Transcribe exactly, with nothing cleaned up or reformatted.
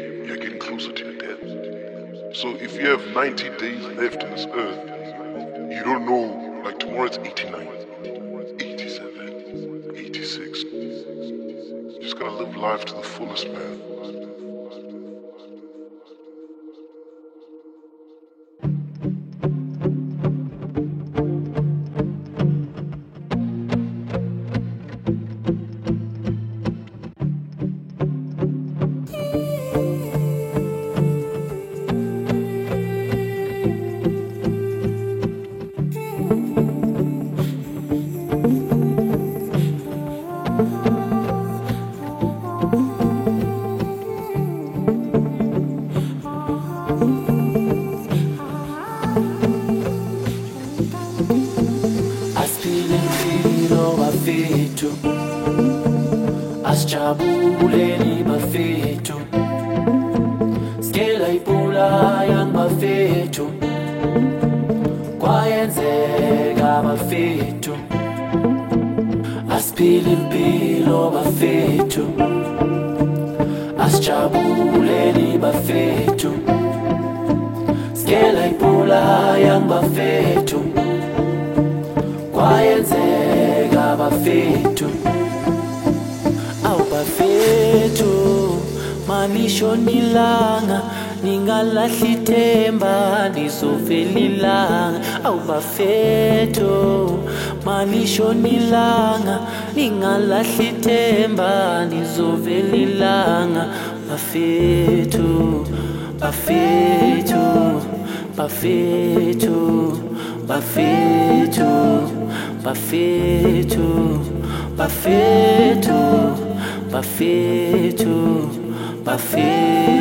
you're getting closer to your death. So if you have ninety days left on this earth, you don't know, like tomorrow it's eighty-nine, eighty-seven, eighty-six. You just gotta live life to the fullest, man. bafethu asijabuleni bafethu skela ibhola yang bafethu kwayenzeka bafethu asiphile impilo bafethu asijabuleni bafethu skela ibhola yang bafethu kwayenzeka bafethu awu bafethu manisho nilanga ningalahli ithemba nizovelilanga awu bafethu manisho nilanga ningalahli ithemba nizovelilanga bafethu bafethu bafethu bafethu bafethu bafethu bafethu bafethu